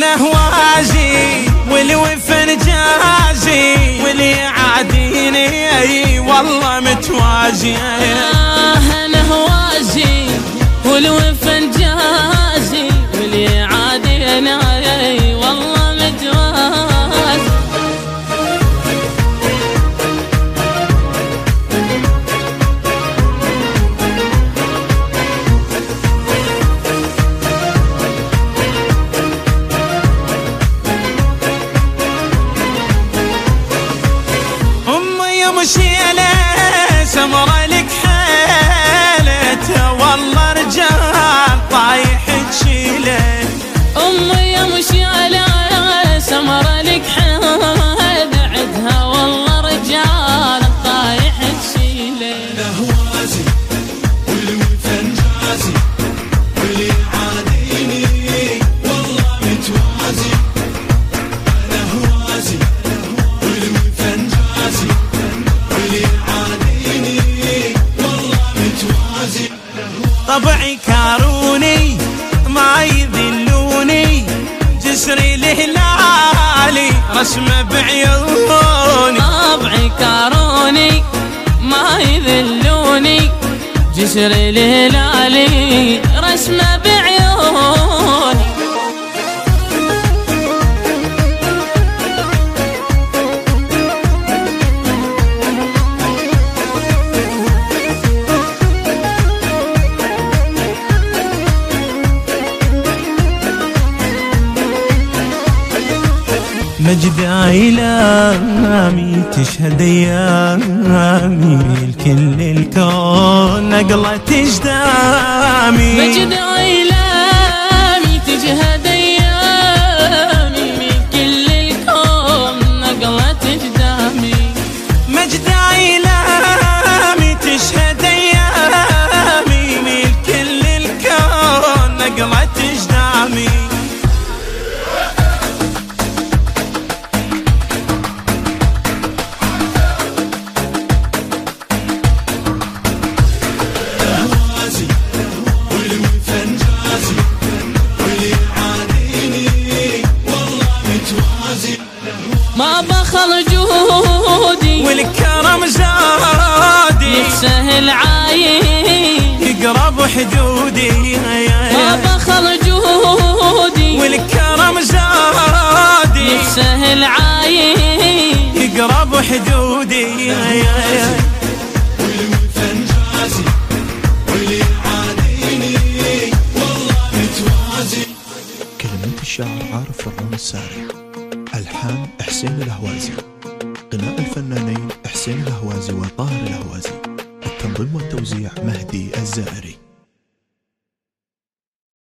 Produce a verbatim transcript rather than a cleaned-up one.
نهوازي والوفن جازي واللي يعاديني اي والله متوازي. آه نهوازي والوفن جازي واللي يعاديني اي والله متوازي. مشيلة سمرة لك حيلتها والله رجال طايح تشيله. أمي يا مشيلة سمرة لك حيلة عدها والله رجال طايح تشيله. نهوازي والوفن جازي واللي يعاديني والله متوازي. نهوازي والوفن جازي طبعي كاروني ما يذلوني جسري الهلالي رسمه بعيوني. طبعي كاروني ما يذلوني جسري الهلالي رسمه بعيوني. مجد أيلامي تشهد أيامي الكل الكون نقلة أجدامي. مجد أيلامي تشهد أيامي الكل الكون نقلة أجدامي. مجد أيلامي تشهد أيامي الكل الكون نقلة أجدامي. ما بخل جهودي والكرم زادي يسهل عايين يقرب حدودي. ما بخل جهودي والكرم زادي يسهل عايين يقرب حدودي. والوفن جازي واللي يعاديني والله متوازي. كلمات الشاعر عارف فرمان الساري، ألحان حسين الهوازي، غناء الفنانين حسين الهوازي وطاهر الهوازي، التنظيم والتوزيع مهدي الزائري.